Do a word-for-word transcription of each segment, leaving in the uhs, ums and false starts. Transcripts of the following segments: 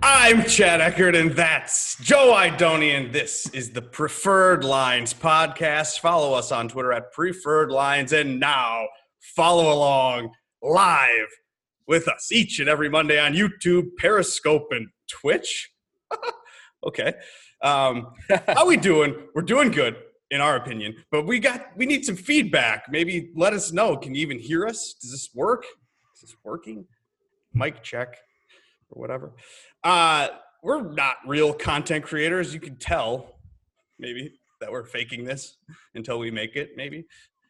I'm Chad Eckert, and that's Joe Idonian. This is the Preferred Lines podcast. Follow us on Twitter at Preferred Lines, and now follow along live with us each and every Monday on YouTube, Periscope, and Twitch. Okay. Um, how we doing? We're doing good, in our opinion, but we got we need some feedback. Maybe let us know. Can you even hear us? Does this work? Is this working? Mic check or whatever. Uh, we're not real content creators. You can tell maybe that we're faking this until we make it, maybe.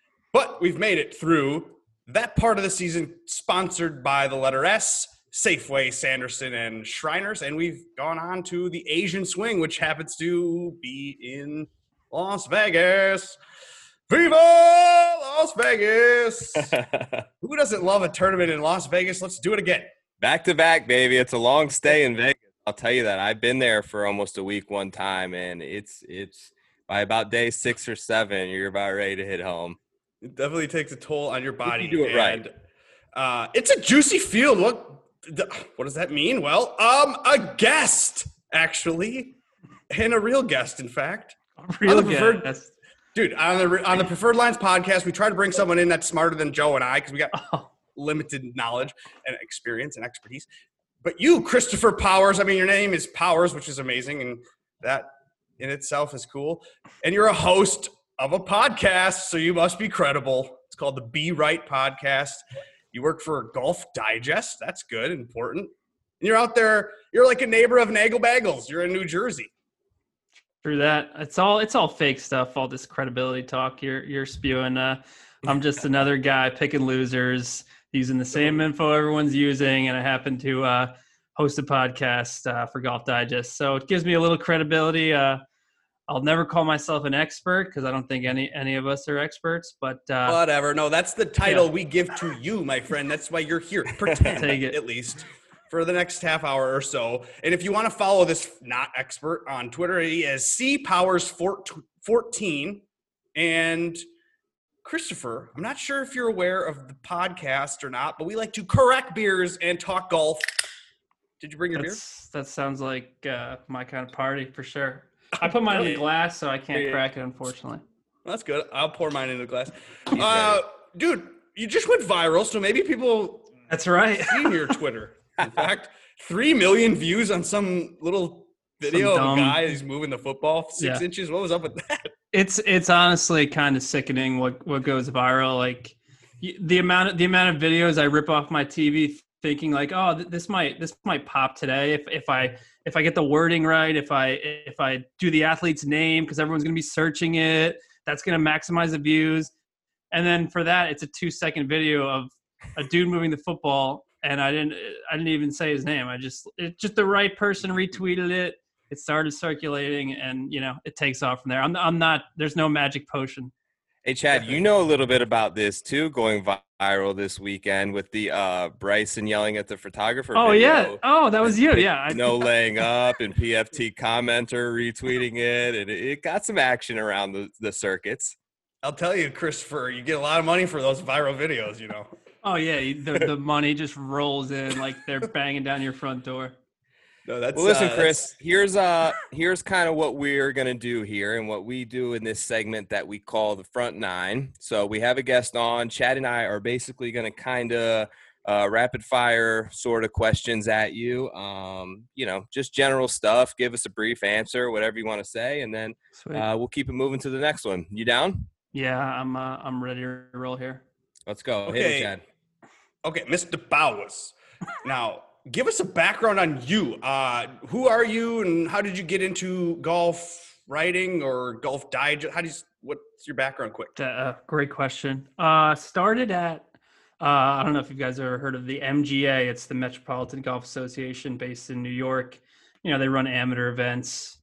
But we've made it through that part of the season sponsored by the letter S, Safeway, Sanderson, and Shriners. And we've gone on to the Asian Swing, which happens to be in Las Vegas. Viva Las Vegas! Who doesn't love a tournament in Las Vegas? Let's do it again. Back to back, baby. It's a long stay in Vegas. I'll tell you that. I've been there for almost a week one time, and it's it's by about day six or seven, you're about ready to hit home. It definitely takes a toll on your body. You do it and, right. Uh, it's a juicy field. What what does that mean? Well, um, a guest actually, and a real guest, in fact. A real preferred, guest, dude. On the on the Preferred Lines podcast, we try to bring someone in that's smarter than Joe and I because we got oh. limited knowledge and experience and expertise. But you, Christopher Powers, I mean, your name is Powers, which is amazing, and that in itself is cool. And you're a host of a podcast, so you must be credible. It's called the Be Right Podcast. You work for Golf Digest. That's good, important. And you're out there, you're like a neighbor of Nagel Bagels. You're in New Jersey. Through that, it's all it's all fake stuff, all this credibility talk you're you're spewing. Uh, I'm just another guy picking losers, using the same info everyone's using, and I happen to uh, host a podcast uh, for Golf Digest. So it gives me a little credibility. Uh, I'll never call myself an expert because I don't think any any of us are experts. But uh, whatever. No, that's the title yeah. we give to you, my friend. That's why you're here. Pretend, Take it. at least, for the next half hour or so. And if you want to follow this not expert on Twitter, he is C Powers fourteen. And Christopher, I'm not sure if you're aware of the podcast or not, but we like to correct beers and talk golf. Did you bring your that's, beer? That sounds like uh, my kind of party for sure. I put mine in the glass, so I can't yeah. crack it, unfortunately. Well, that's good. I'll pour mine in the glass. Uh, dude, you just went viral, so maybe people That's right. seen your Twitter. In fact, three million views on some little video Some of a dumb- guy who's moving the football six Yeah. inches. What was up with that? It's it's honestly kind of sickening what, what goes viral. Like y- the amount of the amount of videos I rip off my T V, thinking like, oh, th- this might this might pop today if if I if I get the wording right, if I if I do the athlete's name because everyone's gonna be searching it, that's gonna maximize the views. And then for that, it's a two second video of a dude moving the football, and I didn't I didn't even say his name. I just it just the right person retweeted it. It started circulating, and you know it takes off from there. I'm I'm not. There's no magic potion. Hey, Chad, you know a little bit about this too, going viral this weekend with the uh, Bryson yelling at the photographer. Oh video. yeah. Oh, that was you. Yeah. I, No laying up, and P F T commenter retweeting it, and it, it got some action around the, the circuits. I'll tell you, Christopher, you get a lot of money for those viral videos, you know. Oh yeah. The the money just rolls in like they're banging down your front door. No, that's Well, listen, uh, Chris, here's uh here's kind of what we're going to do here and what we do in this segment that we call the front nine. So we have a guest on. Chad and I are basically going to kind of uh, rapid fire sort of questions at you. Um, you know, just general stuff. Give us a brief answer, whatever you want to say, and then uh, we'll keep it moving to the next one. You down? Yeah, I'm uh, I'm ready to roll here. Let's go. Okay. Hit it, Chad. Okay, Mister Bowers. Now, give us a background on you. Uh, who are you, and how did you get into golf writing or Golf Digest? How do you? What's your background? Quick. Uh, great question. Uh, started at uh, I don't know if you guys ever heard of the M G A. It's the Metropolitan Golf Association, based in New York. You know, they run amateur events.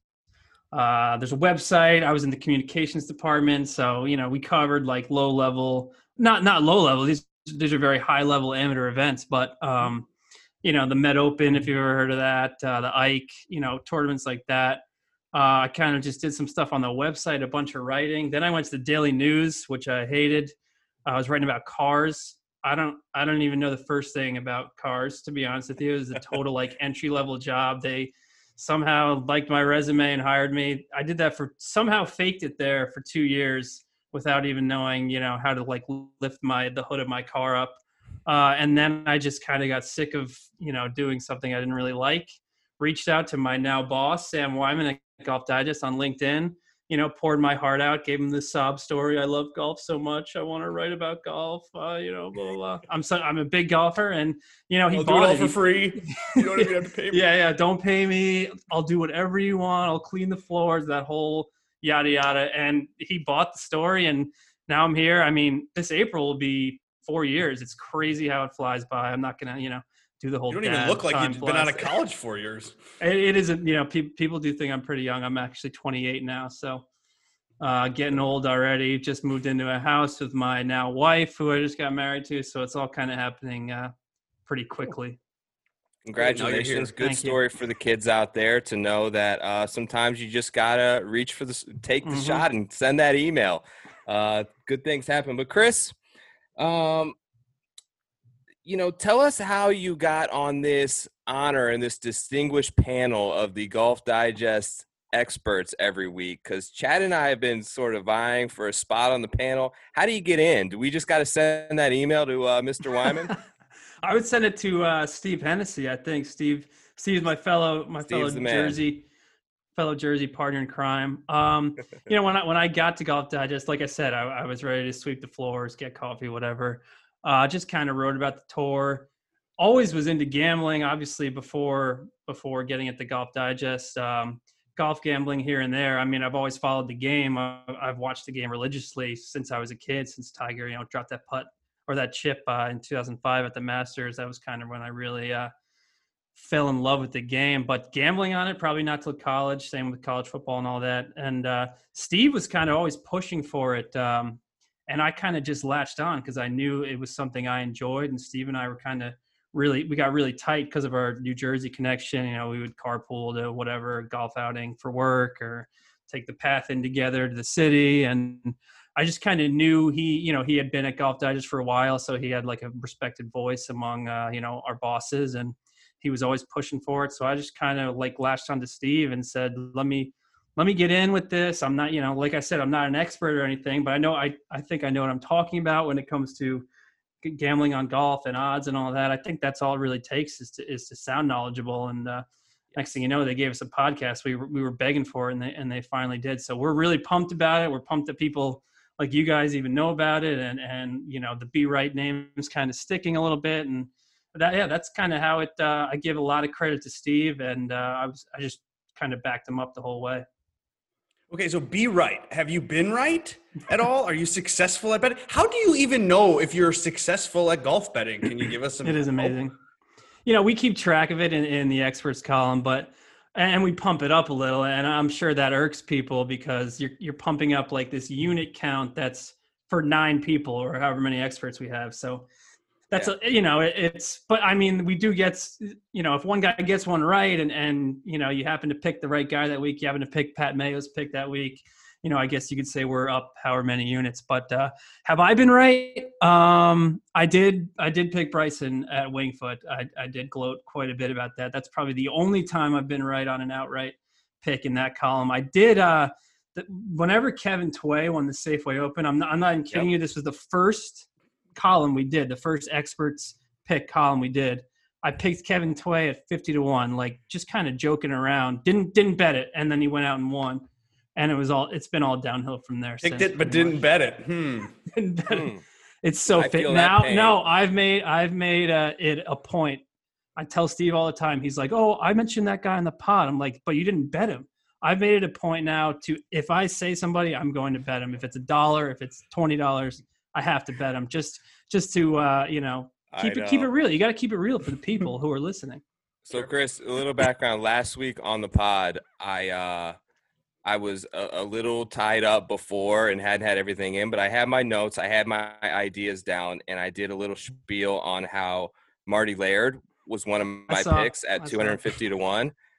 Uh, there's a website. I was in the communications department, so you know we covered like low level, not not low level. These these are very high level amateur events, but um, you know the Met Open, if you've ever heard of that, uh, the Ike, you know tournaments like that. Uh, I kind of just did some stuff on the website, a bunch of writing. Then I went to the Daily News, which I hated. I was writing about cars. I don't I don't even know the first thing about cars, to be honest with you. It was a total like entry level job. They somehow liked my resume and hired me. I did that for somehow faked it there for two years without even knowing, you know, how to like lift my the hood of my car up. Uh, and then I just kind of got sick of, you know, doing something I didn't really like. Reached out to my now boss, Sam Wyman at Golf Digest on LinkedIn. You know, poured my heart out, gave him the sob story. I love golf so much. I want to write about golf. Uh, you know, blah, blah, blah. I'm so, I'm a big golfer, and you know, he I'll bought do it all it for free. You don't even have to pay me. Yeah, yeah. Don't pay me. I'll do whatever you want. I'll clean the floors. That whole yada yada. And he bought the story, and now I'm here. I mean, this April will be four years. It's crazy how it flies by. I'm not gonna, you know, do the whole. You don't even look like you've been out of college four years. It, it isn't. You know, pe- people do think I'm pretty young. I'm actually twenty-eight now, so. Uh, getting old already. Just moved into a house with my now wife, who I just got married to. So it's all kind of happening uh, pretty quickly. Congratulations. Good Thank story you. for the kids out there to know that uh, sometimes you just got to reach for the, take the Mm-hmm. shot and send that email. Uh, good things happen. But Chris, um, you know, tell us how you got on this honor and this distinguished panel of the Golf Digest experts every week, because Chad and I have been sort of vying for a spot on the panel. How do you get in? Do we just got to send that email to uh, Mister Wyman? I would send it to uh, Steve Hennessy. I think Steve Steve's my fellow my Steve's fellow the man. Jersey fellow Jersey partner in crime. Um, you know, when I when I got to Golf Digest, like I said, I, I was ready to sweep the floors, get coffee, whatever. Uh, just kind of wrote about the tour. Always was into gambling, obviously before before getting at the Golf Digest. Um, golf gambling here and there. I mean, I've always followed the game. I've watched the game religiously since I was a kid, since Tiger, you know, dropped that putt or that chip uh, in two thousand five at the Masters. That was kind of when I really uh, fell in love with the game. But gambling on it, probably not till college. Same with college football and all that. And uh, Steve was kind of always pushing for it. Um, and I kind of just latched on because I knew it was something I enjoyed. And Steve and I were kind of really, we got really tight because of our New Jersey connection. You know, we would carpool to whatever golf outing for work or take the path in together to the city. And I just kind of knew he, you know, he had been at Golf Digest for a while. So he had like a respected voice among, uh, you know, our bosses, and he was always pushing for it. So I just kind of like latched onto Steve and said, let me, let me get in with this. I'm not, you know, like I said, I'm not an expert or anything, but I know, I, I think I know what I'm talking about when it comes to gambling on golf and odds and all that. I think that's all it really takes is to is to sound knowledgeable. And uh, next thing you know, they gave us a podcast. We were, we were begging for it, and they and they finally did. So we're really pumped about it. We're pumped that people like you guys even know about it, and and you know the Be Right name is kind of sticking a little bit, and that yeah, that's kind of how it. Uh, I give a lot of credit to Steve, and uh, I was I just kind of backed him up the whole way. Okay, so Be Right. Have you been right at all? Are you successful at betting? How do you even know if you're successful at golf betting? Can you give us some? It is amazing. Hope? You know, we keep track of it in, in the experts column, but and we pump it up a little, and I'm sure that irks people because you're you're pumping up like this unit count that's for nine people or however many experts we have. So that's yeah. a, you know, it, it's, but I mean, we do get, you know, if one guy gets one right and, and, you know, you happen to pick the right guy that week, you happen to pick Pat Mayo's pick that week, you know, I guess you could say we're up however many units, but uh, have I been right? Um, I did, I did pick Bryson at Wingfoot. I, I did gloat quite a bit about that. That's probably the only time I've been right on an outright pick in that column. I did, uh, th- whenever Kevin Tway won the Safeway Open, I'm not, I'm not even kidding yep. you. This was the first column we did, the first experts pick column we did. I picked Kevin Tway at fifty to one, like just kind of joking around. Didn't didn't bet it, and then he went out and won. And it was all it's been all downhill from there. Picked it, but didn't much. bet it. Hmm. didn't bet hmm. it. It's so I fit now. No, I've made I've made uh, it a point. I tell Steve all the time. He's like, "Oh, I mentioned that guy in the pod." I'm like, "But you didn't bet him." I've made it a point now to if I say somebody, I'm going to bet him. If it's a dollar, if it's twenty dollars. I have to bet them just just to uh, you know keep know. it keep it real. You got to keep it real for the people who are listening. So, Chris, a little background. Last week on the pod, I uh, I was a, a little tied up before and hadn't had everything in, but I had my notes, I had my ideas down, and I did a little spiel on how Marty Laird was one of my saw, picks at two hundred fifty to one.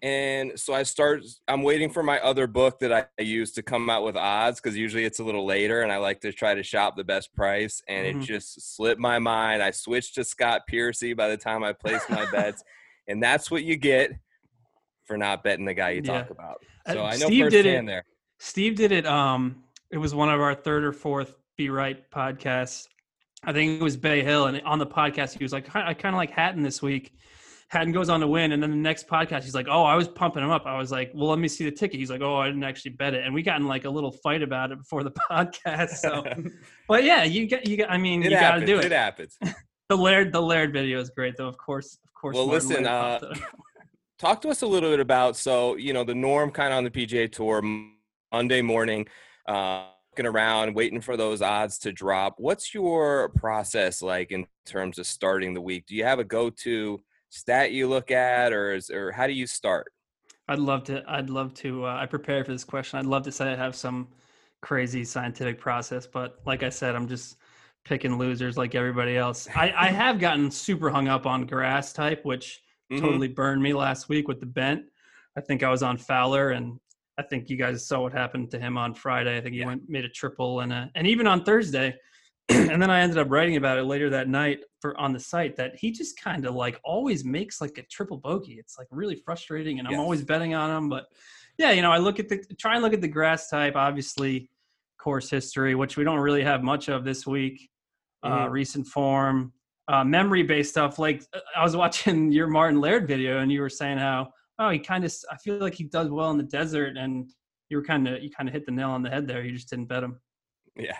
And so I start, I'm waiting for my other book that I use to come out with odds, because usually it's a little later and I like to try to shop the best price. And Mhm. it just slipped my mind. I switched to Scott Piercy by the time I placed my bets. And that's what you get for not betting the guy you Yeah. talk about. So Uh, I know Steve did firsthand it. there. Steve did it. Um, it was one of our third or fourth Be Right podcasts. I think it was Bay Hill, and on the podcast he was like, I kind of like Hatton this week. Hatton goes on to win, and then the next podcast he's like, oh, I was pumping him up. I was like, well, let me see the ticket. He's like, oh, I didn't actually bet it, and we got in like a little fight about it before the podcast. So, but yeah, you got you got. I mean, It you got to happens. do it. It happens. The Laird the Laird video is great, though. Of course, of course. Well, Martin listen, Laird uh, popped it. talk to us a little bit about, so, you know, the norm kind of on the P G A Tour, Monday morning, uh, looking around, waiting for those odds to drop. What's your process like in terms of starting the week? Do you have a go-to stat you look at, or is, or how do you start? I'd love to. I'd love to. Uh, I prepared for this question. I'd love to say I have some crazy scientific process, but like I said, I'm just picking losers like everybody else. I, I have gotten super hung up on grass type, which Mm-hmm. totally burned me last week with the bent. I think I was on Fowler, and I think you guys saw what happened to him on Friday. I think he Yeah. went made a triple and a, and even on Thursday. And then I ended up writing about it later that night for on the site that he just kind of like always makes like a triple bogey. It's like really frustrating, and I'm Yes. always betting on him. But yeah, you know, I look at the try and look at the grass type, obviously course history, which we don't really have much of this week. Uh, Mhm. recent form, uh, memory-based stuff. Like I was watching your Martin Laird video, and you were saying how oh he kind of I feel like he does well in the desert, and you were kind of you kind of hit the nail on the head there. You just didn't bet him. Yeah.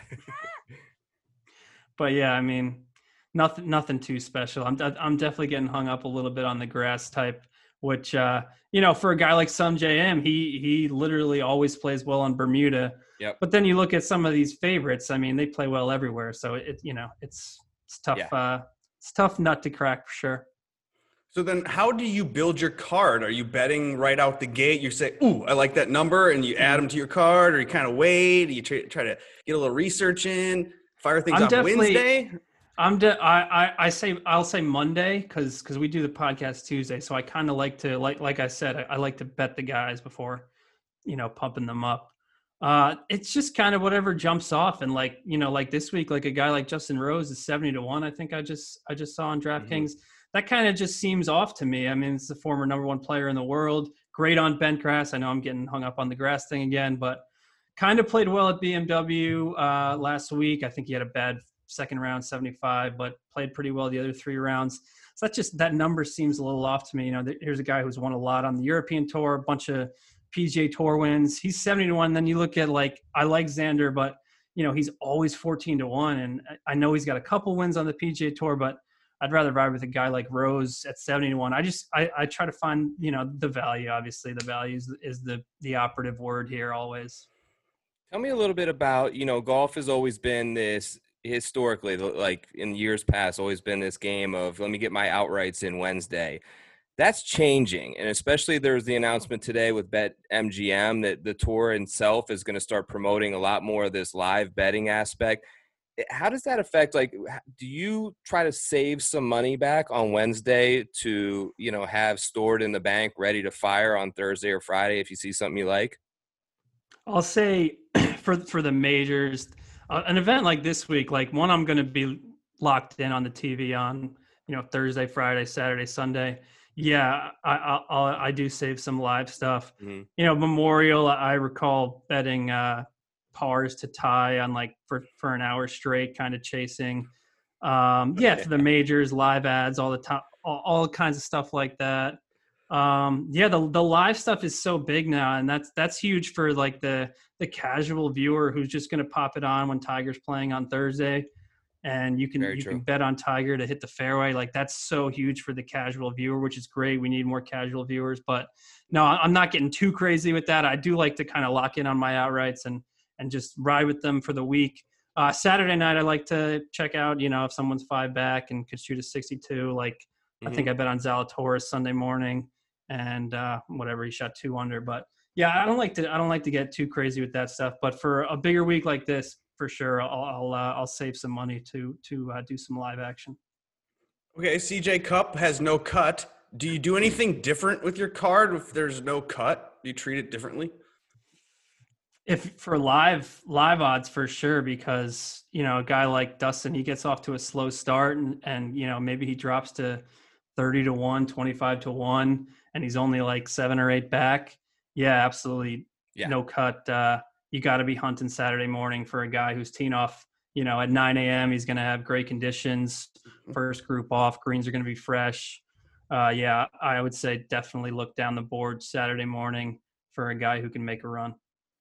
But yeah, I mean, nothing, nothing too special. I'm, I'm definitely getting hung up a little bit on the grass type, which, uh, you know, for a guy like Sun J M, he, he literally always plays well on Bermuda. Yep. But then you look at some of these favorites. I mean, they play well everywhere. So it, you know, it's, it's tough. Yeah. Uh, it's tough nut to crack for sure. So then how do you build your card? Are you betting right out the gate? You say, ooh, I like that number, and you add them to your card, or you kind of wait, you try, try to get a little research in, fire things I'm off definitely- Wednesday? I'm de- I, I I say I'll say Monday because because we do the podcast Tuesday, so I kind of like to like like I said I, I like to bet the guys before, you know, pumping them up. Uh, it's just kind of whatever jumps off, and like you know, like this week, like a guy like Justin Rose is seventy to one. I think I just I just saw on DraftKings. Mm-hmm. That kind of just seems off to me. I mean, it's the former number one player in the world, great on bent grass. I know I'm getting hung up on the grass thing again, but kind of played well at B M W uh, last week. I think he had a bad second round seventy-five, but played pretty well the other three rounds. So that just, that number seems a little off to me. You know, here's a guy who's won a lot on the European Tour, a bunch of P G A Tour wins. He's seventy to one. Then you look at like, I like Xander, but you know, he's always fourteen to one. And I know he's got a couple wins on the P G A Tour, but I'd rather ride with a guy like Rose at seventy to one. I just, I, I try to find, you know, the value. Obviously the value is, is the, the operative word here always. Tell me a little bit about, you know, golf has always been this, historically, like in years past, always been this game of let me get my outrights in Wednesday. That's changing. And especially there's the announcement today with BetMGM that the tour itself is going to start promoting a lot more of this live betting aspect. How does that affect, like, do you try to save some money back on Wednesday to, you know, have stored in the bank ready to fire on Thursday or Friday if you see something you like? I'll say for for the majors, uh, an event like this week, like one I'm going to be locked in on the T V on, you know, Thursday, Friday, Saturday, Sunday. Yeah, I I, I'll, I do save some live stuff. Mm-hmm. You know, Memorial, I recall betting uh, pars to tie on like for, for an hour straight, kind of chasing. Um, yeah, for the majors, live ads, all the time, all, all kinds of stuff like that. Um, yeah, the the live stuff is so big now, and that's that's huge for like the the casual viewer who's just going to pop it on when Tiger's playing on Thursday, and you can Very you true. can bet on Tiger to hit the fairway. Like that's so huge for the casual viewer, which is great. We need more casual viewers, but no, I'm not getting too crazy with that. I do like to kind of lock in on my outrights and and just ride with them for the week. Uh, Saturday night, I like to check out, you know, if someone's five back and could shoot a sixty-two. Like mm-hmm. I think I bet on Zalatoris Sunday morning. And uh, whatever, he shot two under. But yeah, I don't like to I don't like to get too crazy with that stuff. But for a bigger week like this, for sure, I'll I'll, uh, I'll save some money to to uh, do some live action. Okay, C J Cup has no cut Do you do anything different with your card if there's no cut? Do you treat it differently? If for live live odds for sure, because you know a guy like Dustin, he gets off to a slow start, and and you know maybe he drops to thirty to one, twenty-five to one, and he's only like seven or eight back. Yeah, absolutely, Yeah. no cut. Uh, you got to be hunting Saturday morning for a guy who's teeing off. You know, at nine a.m. he's going to have great conditions. First group off, greens are going to be fresh. Uh, yeah, I would say definitely look down the board Saturday morning for a guy who can make a run.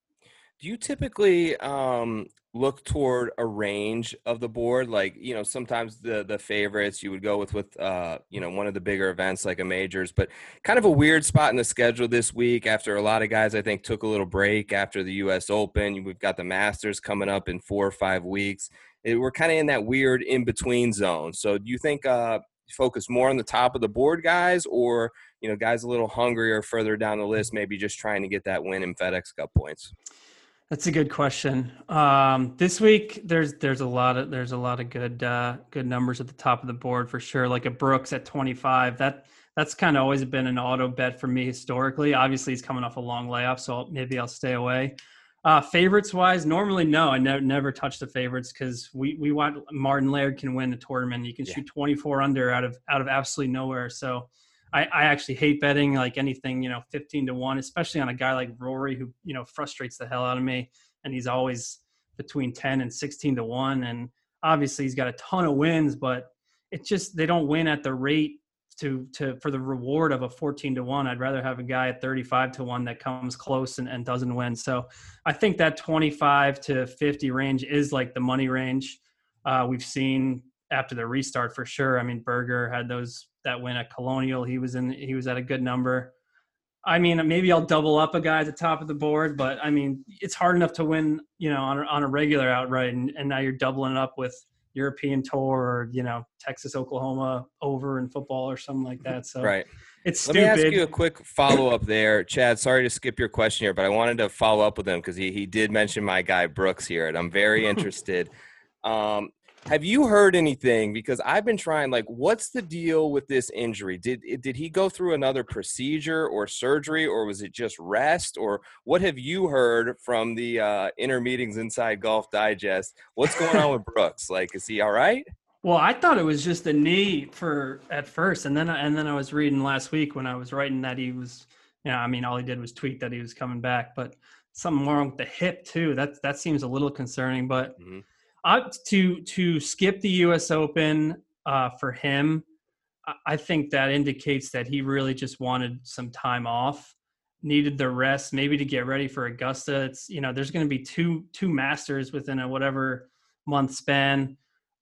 Do you typically um, look toward a range of the board? Like, you know, sometimes the the favorites you would go with with uh, you know, one of the bigger events like a majors, but kind of a weird spot in the schedule this week after a lot of guys I think took a little break after the U S Open. We've got the Masters coming up in four or five weeks. It, we're kind of in that weird in between zone. So do you think uh, focus more on the top of the board guys, or you know, guys a little hungrier further down the list, maybe just trying to get that win in FedEx Cup points? That's a good question. Um, this week, there's there's a lot of there's a lot of good uh, good numbers at the top of the board for sure. Like a Brooks at twenty-five. That that's kind of always been an auto bet for me historically. Obviously, he's coming off a long layoff, so maybe I'll stay away. Uh, favorites wise, normally no, I never never touch the favorites because we we want Martin Laird can win the tournament. You can Yeah. shoot twenty-four under out of out of absolutely nowhere. So. I, I actually hate betting like anything, you know, fifteen to one, especially on a guy like Rory who, you know, frustrates the hell out of me. And he's always between ten and sixteen to one. And obviously he's got a ton of wins, but it's just, they don't win at the rate to, to, for the reward of a fourteen to one. I'd rather have a guy at thirty-five to one that comes close and, and doesn't win. So I think that twenty-five to fifty range is like the money range uh, we've seen after the restart for sure. I mean, Berger had those, that win at Colonial. He was in, he was at a good number. I mean, maybe I'll double up a guy at the top of the board, but I mean, it's hard enough to win, you know, on a, on a regular outright. And, and now you're doubling it up with European Tour or, you know, Texas, Oklahoma over in football or something like that. So right. It's Let stupid. me ask you a quick follow-up there. Chad, sorry to skip your question here, but I wanted to follow up with him because he, he did mention my guy Brooks here, and I'm very interested. Um, have you heard anything? Because I've been trying, like, what's the deal with this injury? Did did he go through another procedure or surgery, or was it just rest? Or what have you heard from the uh, inner meetings inside Golf Digest? What's going on with Brooks? Like, is he all right? Well, I thought it was just a knee for at first, and then and then I was reading last week when I was writing that he was, you know, I mean, all he did was tweet that he was coming back, but something wrong with the hip too. That that seems a little concerning. But Mm-hmm. uh, to to skip the U S Open uh, for him, I, I think that indicates that he really just wanted some time off, needed the rest, maybe to get ready for Augusta. It's, you know, there's going to be two two Masters within a whatever month span.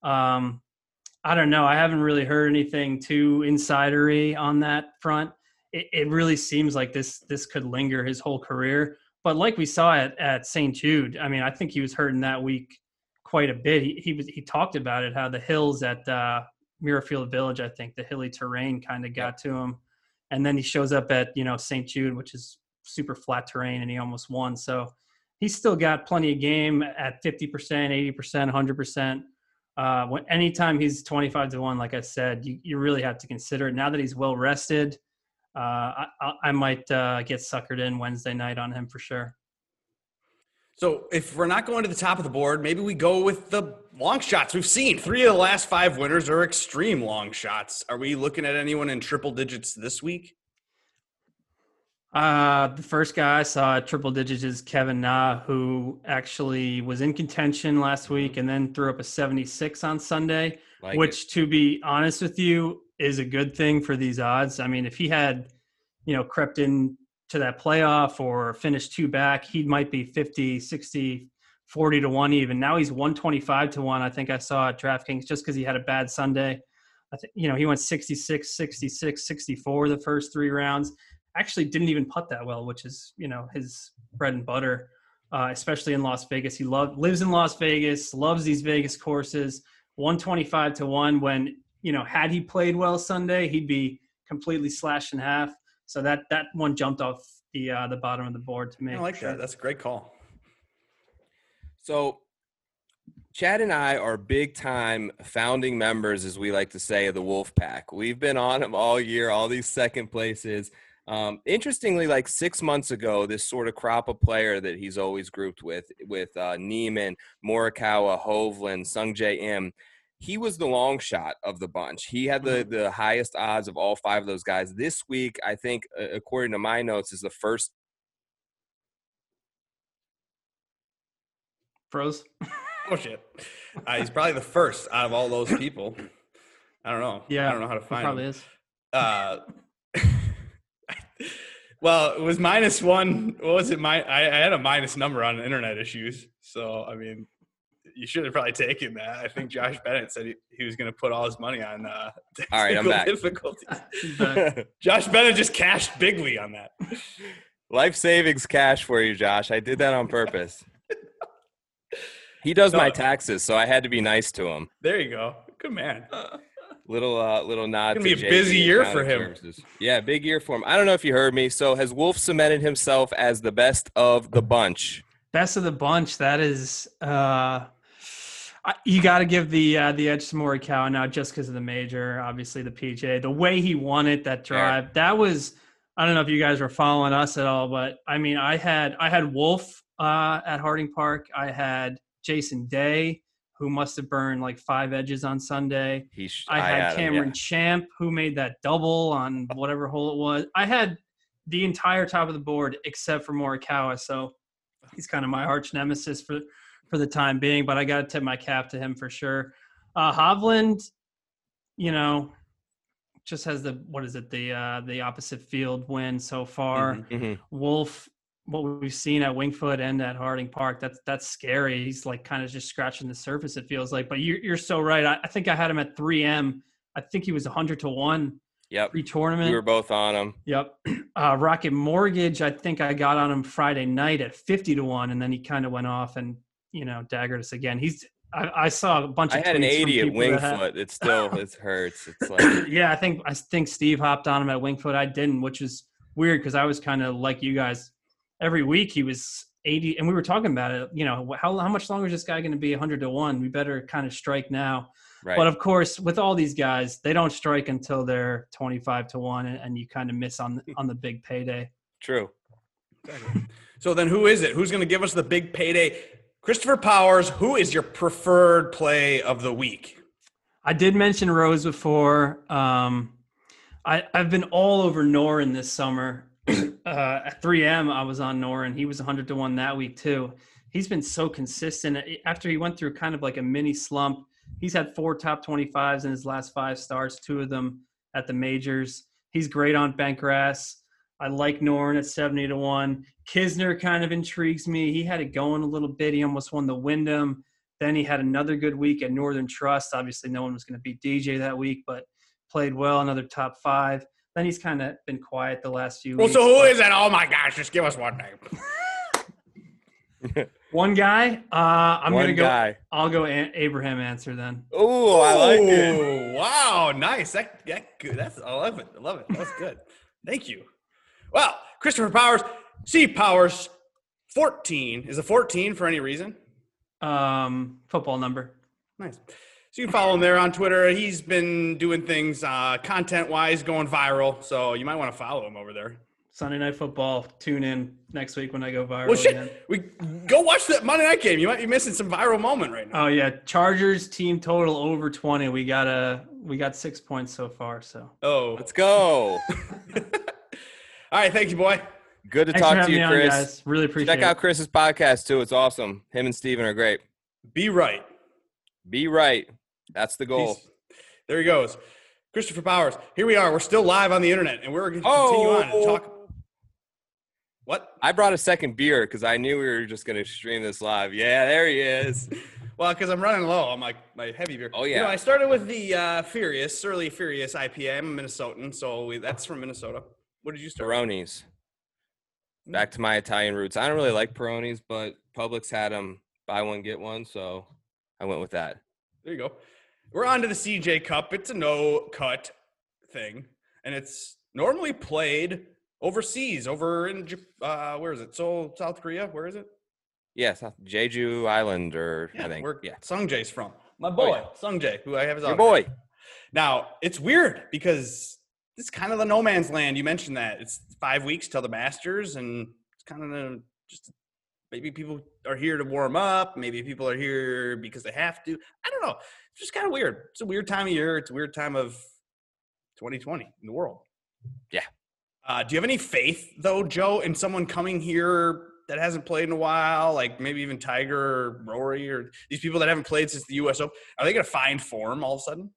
Um, I don't know. I haven't really heard anything too insidery on that front. It, it really seems like this this could linger his whole career. But like we saw at, at Saint Jude, I mean, I think he was hurting that week quite a bit. He he was he talked about it, how the hills at uh, Muirfield Village, I think, the hilly terrain kind of got to him. And then he shows up at, you know, Saint Jude, which is super flat terrain, and he almost won. So he's still got plenty of game at fifty percent, eighty percent, one hundred percent. Uh, when anytime he's twenty-five to one, like I said, you, you really have to consider it. Now that he's well rested, uh, I, I might uh, get suckered in Wednesday night on him for sure. So if we're not going to the top of the board, maybe we go with the long shots. We've seen three of the last five winners are extreme long shots. Are we looking at anyone in triple digits this week? Uh, the first guy I saw at triple digits is Kevin Na, who actually was in contention last week and then threw up a seventy-six on Sunday, Like which, it. to be honest with you, is a good thing for these odds. I mean, if he had, you know, crept in to that playoff or finished two back, he might be fifty, sixty, forty to one even. Now he's one twenty-five to one. I think I saw at DraftKings just because he had a bad Sunday. I think, you know, he went sixty-six, sixty-six, sixty-four the first three rounds. Actually didn't even putt that well, which is, you know, his bread and butter, uh, especially in Las Vegas. He love, lives in Las Vegas, loves these Vegas courses. one twenty-five to one when, you know, had he played well Sunday, he'd be completely slashed in half. So that that one jumped off the uh, the bottom of the board to me. I like sure. that. That's a great call. So Chad and I are big-time founding members, as we like to say, of the Wolf Pack. We've been on them all year, all these second places. Um, interestingly, like six months ago, this sort of crop of player that he's always grouped with, with uh, Neiman, Morikawa, Hovland, Sungjae Im, he was the long shot of the bunch. He had the, the highest odds of all five of those guys. This week, I think, uh, according to my notes, is the first. Froze. Oh, shit. Uh, he's probably the first out of all those people. I don't know. Yeah. I don't know how to find probably him. is. Uh, well, it was minus one. What was it? My I, I had a minus number on internet issues. So, I mean, you should have probably taken that. I think Josh Bennett said he, he was going to put all his money on uh, all right, I'm back. difficulties. Josh Bennett just cashed bigly on that. Life savings cash for you, Josh. I did that on purpose. He does No. my taxes, so I had to be nice to him. There you go. Good man. Little uh, little nod. It's gonna to be a J P busy year Accounting for him. Services. Yeah, big year for him. I don't know if you heard me. So has Wolf cemented himself as the best of the bunch? Best of the bunch. That is, uh, I- you got to give the uh, the edge to Morikawa now, just because of the major. Obviously, the P G A, the way he won it, that drive, Fair. that was. I don't know if you guys were following us at all, but I mean, I had I had Wolf uh, at Harding Park. I had Jason Day, who must have burned like five edges on Sunday. He sh- I had had him, Cameron yeah. Champ, who made that double on whatever hole it was. I had the entire top of the board except for Morikawa, so he's kind of my arch nemesis for for the time being. But I got to tip my cap to him for sure. Uh, Hovland, you know, just has the what is it the uh, the opposite field win so far. Mhm. Mhm. Wolf, what we've seen at Wingfoot and at Harding Park, that's that's scary. He's like kind of just scratching the surface, it feels like. But you're you're so right. I, I think I had him at three M. I think he was one hundred to one Yep. pre-tournament. We were both on him. Yep. Uh, Rocket Mortgage, I think I got on him Friday night at fifty to one, and then he kind of went off and, you know, daggered us again. He's I, I saw a bunch I of had an tweets from eighty at people that had- Wingfoot. It still it hurts. It's like yeah, I think I think Steve hopped on him at Wingfoot. I didn't, which is weird because I was kind of like you guys. Every week he was eighty, and we were talking about it. You know, how how much longer is this guy going to be one hundred to one? We better kind of strike now. right. But of course, with all these guys, they don't strike until they're twenty-five to one, and, and you kind of miss on on the big payday. True. So then who is it? Who's going to give us the big payday? Christopher Powers, who is your preferred play of the week? I did mention Rose before. Um, I, I've been all over Norin this summer. uh, at three M, I was on Norin. He was one hundred to one that week too. He's been so consistent. After he went through kind of like a mini slump, he's had four top twenty-fives in his last five starts, two of them at the majors. He's great on bent grass. I like Norin at seventy to one. Kisner kind of intrigues me. He had it going a little bit. He almost won the Wyndham. Then he had another good week at Northern Trust. Obviously, no one was going to beat D J that week, but played well, another top five. Then he's kind of been quiet the last few Well, weeks. so who but- is it? Oh my gosh, just give us one name. One guy. Uh, I'm One gonna go. guy. I'll go a- Abraham answer then. Oh, I like it. Oh, wow, nice. That, that good. That's I love it. I love it. That's good. Thank you. Well, Christopher Powers, C Powers, fourteen. Is it fourteen for any reason? Um, football number. Nice. So you can follow him there on Twitter. He's been doing things uh, content-wise, going viral. So you might want to follow him over there. Sunday Night Football. Tune in next week when I go viral Well, shit, again. we go watch that Monday night game. You might be missing some viral moment right now. Oh yeah, Chargers team total over twenty. We got a we got six points so far. So Oh, Let's go. all right. Thank you, boy. Good to thanks for talk to having you, me on, Chris. guys. Really appreciate Check out it. Chris's podcast too. It's awesome. Him and Steven are great. Be right. Be right. That's the goal. Peace. There he goes. Christopher Powers. Here we are. We're still live on the internet, and we're going to continue on and talk. What? I brought a second beer because I knew we were just going to stream this live. Yeah, there he is. Well, because I'm running low on my, my heavy beer. Oh, You yeah. know, I started with the uh, Furious, Surly Furious I P A. I'm a Minnesotan, so we, that's from Minnesota. What did you start with? Peronis. Back to my Italian roots. I don't really like Peronis, but Publix had them buy one, get one, so I went with that. There you go. We're on to the C J Cup. It's a no-cut thing, and it's normally played overseas, over in, Jap- uh, where is it? Seoul, South Korea? Where is it? Yes, Jeju Island, or Yeah, I think. where Yeah, Sungjae's from. My boy, oh, yeah. Sungjae, who I have his Your autograph. boy. Now, it's weird because this is kind of the no man's land. You mentioned that. It's five weeks till the Masters, and it's kind of the, just maybe people are here to warm up. Maybe people are here because they have to. I don't know. It's just kind of weird. It's a weird time of year. It's a weird time of twenty twenty in the world. Yeah. Uh, do you have any faith, though, Joe, in someone coming here that hasn't played in a while, like maybe even Tiger or Rory or these people that haven't played since the U S Open? Are they going to find form all of a sudden?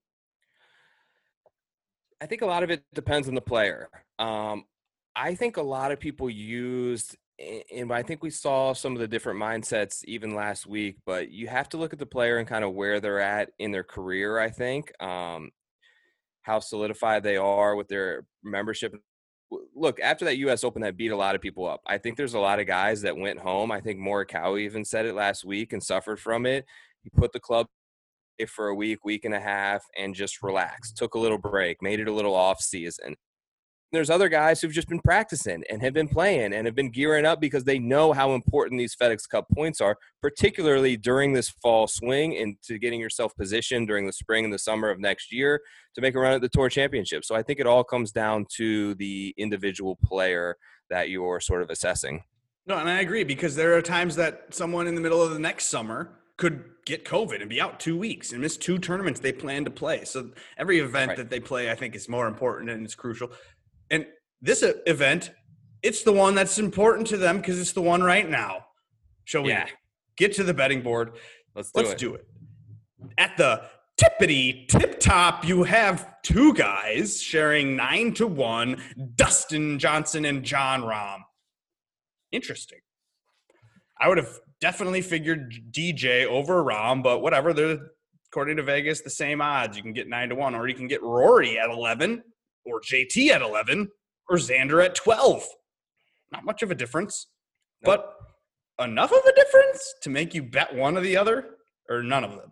I think a lot of it depends on the player. Um, I think a lot of people used, and I think we saw some of the different mindsets even last week, but you have to look at the player and kind of where they're at in their career, I think, um, how solidified they are with their membership. Look, after that U S Open that beat a lot of people up, I think there's a lot of guys that went home. I think Morikawa even said it last week and suffered from it. He put the club for a week, week and a half, and just relaxed, took a little break, made it a little off season. There's other guys who've just been practicing and have been playing and have been gearing up because they know how important these FedEx Cup points are, particularly during this fall swing into getting yourself positioned during the spring and the summer of next year to make a run at the Tour Championship. So I think it all comes down to the individual player that you're sort of assessing. No, and I agree, because there are times that someone in the middle of the next summer could get COVID and be out two weeks and miss two tournaments they plan to play. So every event right. that they play, I think, is more important and it's crucial. And this event, it's the one that's important to them because it's the one right now. Shall we yeah. get to the betting board? Let's do Let's it. do it. At the tippity tip top, you have two guys sharing nine to one, Dustin Johnson and Jon Rahm. Interesting. I would have definitely figured D J over Rahm, but whatever. They're, according to Vegas, the same odds. You can get nine to one, or you can get Rory at eleven, or J T at eleven, or Xander at twelve. Not much of a difference, nope. but enough of a difference to make you bet one or the other, or none of them.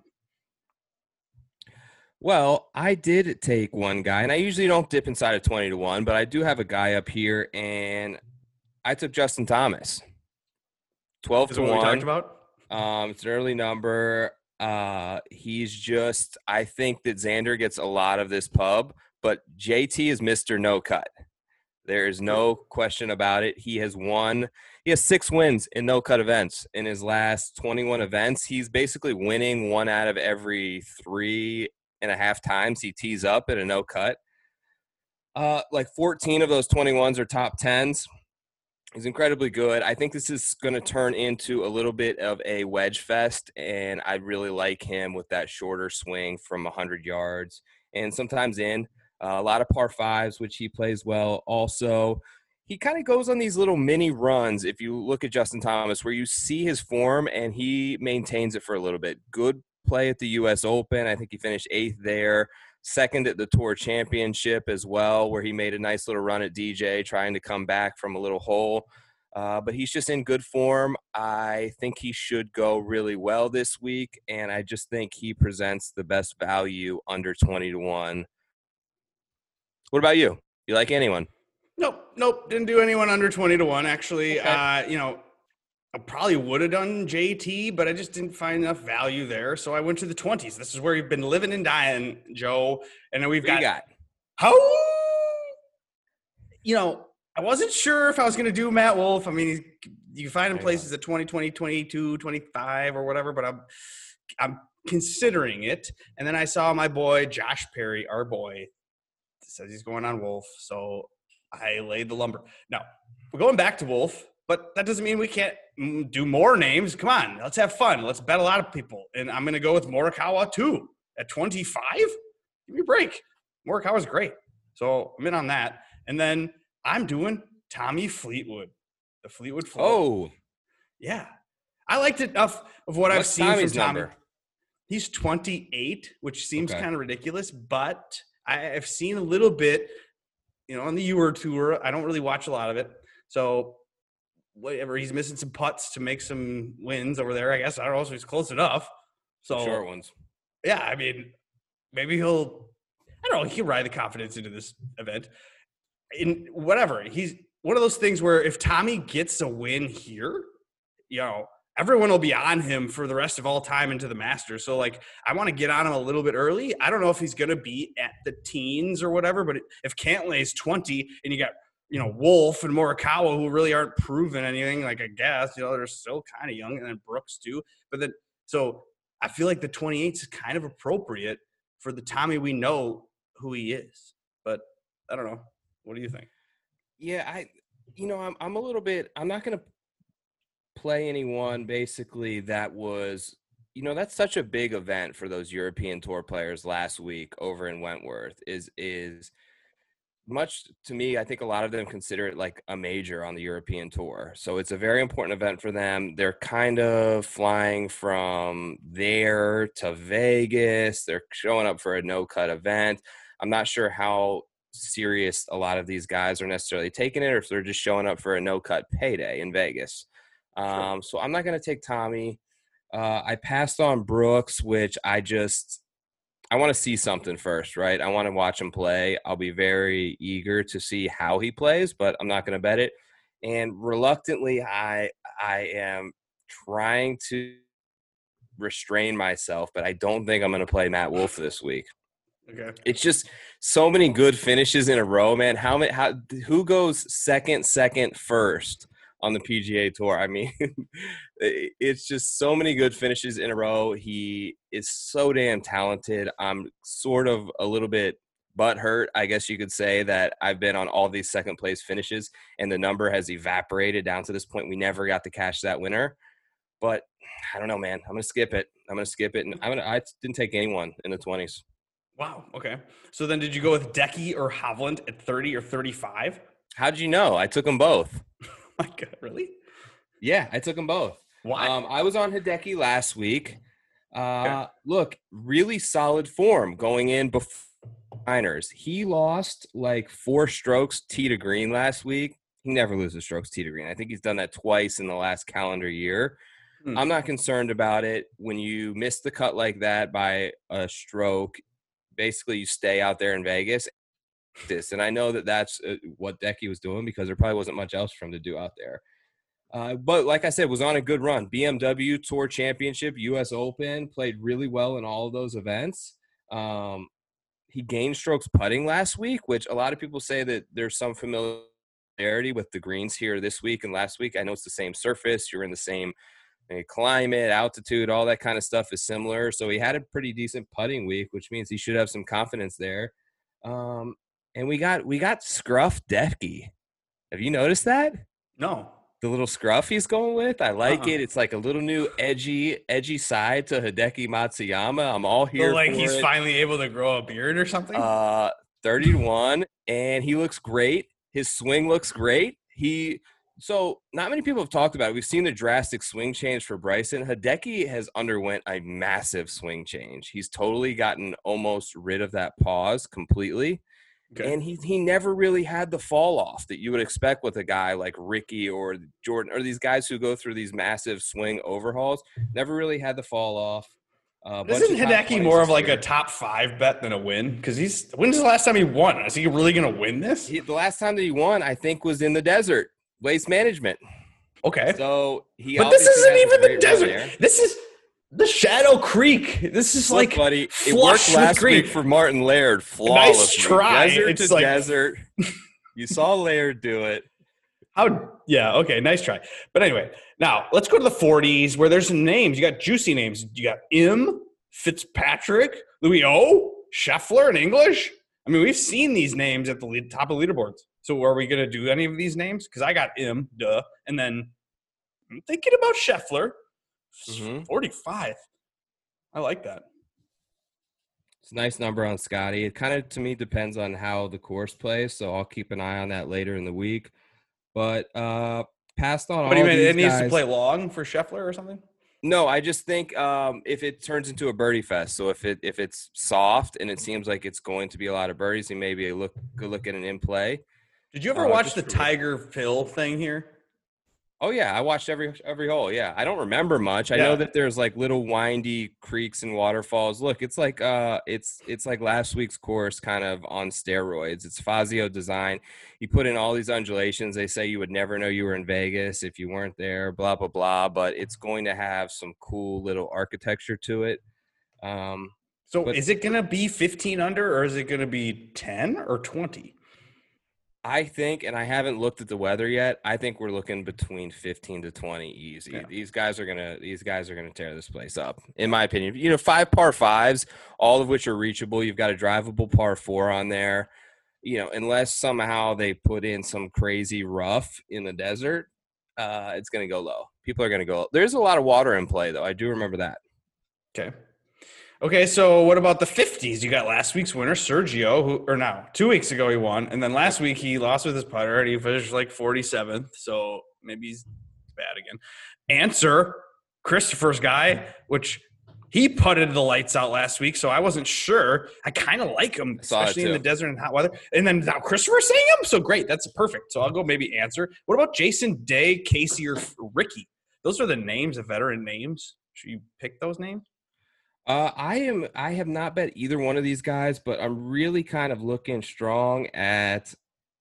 Well, I did take one guy, and I usually don't dip inside of twenty to one, but I do have a guy up here, and I took Justin Thomas. twelve to one. Is what we talked about? Um, it's an early number. Uh, he's just, I think that Xander gets a lot of this pub, but J T is Mister No Cut. There is no question about it. He has won. He has six wins in no cut events in his last twenty-one events. He's basically winning one out of every three and a half times he tees up at a no cut. Uh, like fourteen of those twenty-ones are top tens. He's incredibly good. I think this is going to turn into a little bit of a wedge fest, and I really like him with that shorter swing from one hundred yards and sometimes in. Uh, a lot of par fives, which he plays well. Also, he kind of goes on these little mini runs, if you look at Justin Thomas, where you see his form, and he maintains it for a little bit. Good play at the U S Open. I think he finished eighth there. Second at the Tour Championship as well, where he made a nice little run at D J, trying to come back from a little hole. Uh, but he's just in good form. I think he should go really well this week, and I just think he presents the best value under twenty to one. What about you? You like anyone? Nope, nope. Didn't do anyone under twenty to one, actually. Okay. Uh, you know, I probably would have done J T, but I just didn't find enough value there. So I went to the twenties. This is where you've been living and dying, Joe. And then we've got, got how, you know, I wasn't sure if I was going to do Matt Wolff. I mean, he's, you can find him places at twenty, twenty, twenty-two, twenty-five or whatever, but I'm, I'm considering it. And then I saw my boy, Josh Perry, our boy, says he's going on Wolff. So I laid the lumber. Now, we're going back to Wolff. But that doesn't mean we can't do more names. Come on, let's have fun. Let's bet a lot of people. And I'm going to go with Morikawa, too, at twenty-five. Give me a break. Morikawa's great. So I'm in on that. And then I'm doing Tommy Fleetwood, the Fleetwood Flow. Oh. Yeah. I liked it enough of what What's I've seen Tommy's from Tommy. number? He's twenty-eight, which seems Okay. kind of ridiculous. But I've seen a little bit, you know, on the Ewer Tour. I don't really watch a lot of it. So – whatever, he's missing some putts to make some wins over there, I guess. I don't know if he's close enough. So Short ones. Yeah, I mean, maybe he'll, I don't know, he can ride the confidence into this event. In whatever, he's one of those things where if Tommy gets a win here, you know, everyone will be on him for the rest of all time into the Masters. So, like, I want to get on him a little bit early. I don't know if he's going to be at the teens or whatever, but if Cantlay's twenty and you got, you know, Wolf and Morikawa who really aren't proving anything, like, I guess, you know, they're still kind of young, and then Brooks too. But then, so I feel like the twenty-eight is kind of appropriate for the Tommy we know who he is. But I don't know. What do you think? Yeah, I, you know, I'm, I'm a little bit, I'm not going to play anyone basically that was, you know, that's such a big event for those European Tour players last week over in Wentworth is, is much to me. I think a lot of them consider it like a major on the European Tour. So it's a very important event for them. They're kind of flying from there to Vegas. They're showing up for a no-cut event. I'm not sure how serious a lot of these guys are necessarily taking it, or if they're just showing up for a no-cut payday in Vegas. Um, so I'm not going to take Tommy. Uh, I passed on Brooks, which I just – I want to see something first, right? I want to watch him play. I'll be very eager to see how he plays, but I'm not going to bet it. And reluctantly, I I am trying to restrain myself, but I don't think I'm going to play Matt Wolff this week. Okay. It's just so many good finishes in a row, man. How many? How who goes second, second, first on the P G A Tour? I mean, it's just so many good finishes in a row. He is so damn talented. I'm sort of a little bit butthurt, I guess you could say, that I've been on all these second place finishes and the number has evaporated down to this point. We never got to cash that winner, but I don't know, man. I'm gonna skip it. I'm gonna skip it, and I'm gonna. I didn't take anyone in the twenties. Wow. Okay. So then did you go with Decky or Hovland at thirty or thirty-five? How'd you know? I took them both. My God, really? Yeah, I took them both. Why? Um, I was on Hideki last week. Uh, Okay. Look, really solid form going in before Niners. He lost like four strokes tee to green last week. He never loses strokes tee to green. I think he's done that twice in the last calendar year. Hmm. I'm not concerned about it. When you miss the cut like that by a stroke, basically you stay out there in Vegas. This and I know that that's uh, what Decky was doing because there probably wasn't much else for him to do out there. Uh, but like I said, was on a good run. B M W Tour Championship, U S Open, played really well in all of those events. Um, he gained strokes putting last week, which a lot of people say that there's some familiarity with the greens here this week and last week. I know it's the same surface. You're in the same uh, climate, altitude, all that kind of stuff is similar. So he had a pretty decent putting week, which means he should have some confidence there. Um, and we got we got Scruff Decky. Have you noticed that? No. The little scruff he's going with. I like Uh-uh. it. It's like a little new edgy, edgy side to Hideki Matsuyama. I'm all So here like for he's it. finally able to grow a beard or something? Uh, thirty to one, and he looks great. His swing looks great. He so not many people have talked about it. We've seen the drastic swing change for Bryson. Hideki has underwent a massive swing change. He's totally gotten almost rid of that pause completely. Okay. And he he never really had the fall off that you would expect with a guy like Ricky or Jordan or these guys who go through these massive swing overhauls. Never really had the fall off. Uh, bunch Isn't of top Hideki twenties more of this like year. a top five bet than a win? Because he's when's the last time he won? Is he really going to win this? He, the last time that he won, I think, was in the desert, Waste Management. Okay. So he But this obviously isn't has a even the great run desert. there. This is the Shadow Creek. This is Look, like buddy, it flush worked with last green. week for Martin Laird flawlessly. try. Desert It's to like- desert. You saw Laird do it. How? Yeah. Okay. Nice try. But anyway, now let's go to the forties where there's some names. You got juicy names. You got M, Fitzpatrick, Louis O, Scheffler in English. I mean, we've seen these names at the lead, top of leaderboards. So are we going to do any of these names? Because I got M, duh. And then I'm thinking about Scheffler. Mhm. forty-five. I like that. It's a nice number on Scotty. It kind of, to me, depends on how the course plays, so I'll keep an eye on that later in the week. But uh, passed on What do you all mean? these It needs guys. to play long for Scheffler or something? No, I just think um, if it turns into a birdie fest, so if it if it's soft and it seems like it's going to be a lot of birdies, he maybe a look good look at an in play. Did you ever Uh, watch just the for- Tiger Phil thing here? Oh yeah, I watched every every hole. Yeah, I don't remember much. I Yeah. know that there's like little windy creeks and waterfalls. Look, it's like uh, it's it's like last week's course, kind of on steroids. It's Fazio design. You put in all these undulations. They say you would never know you were in Vegas if you weren't there. Blah blah blah. But it's going to have some cool little architecture to it. Um, So but is it going to be fifteen under or is it going to be ten or twenty? I think, and I haven't looked at the weather yet, I think we're looking between fifteen to twenty easy. Yeah. These guys are gonna these guys are gonna tear this place up, in my opinion. You know, five par fives, all of which are reachable. You've got a drivable par four on there. You know, unless somehow they put in some crazy rough in the desert, uh, it's gonna go low. People are gonna go. There's a lot of water in play, though. I do remember that. Okay. Okay, so what about the fifties? You got last week's winner, Sergio, who or now two weeks ago he won, and then last week he lost with his putter and he finished like forty-seventh. So maybe he's bad again. Answer, Christopher's guy, which he putted the lights out last week, so I wasn't sure. I kind of like him, I saw it especially in too. the desert and hot weather. And then now Christopher's saying him, so great. That's perfect. So I'll go maybe Answer. What about Jason Day, Casey, or Ricky? Those are the names, the veteran names. Should you pick those names? Uh, I am. I have not bet either one of these guys, but I'm really kind of looking strong at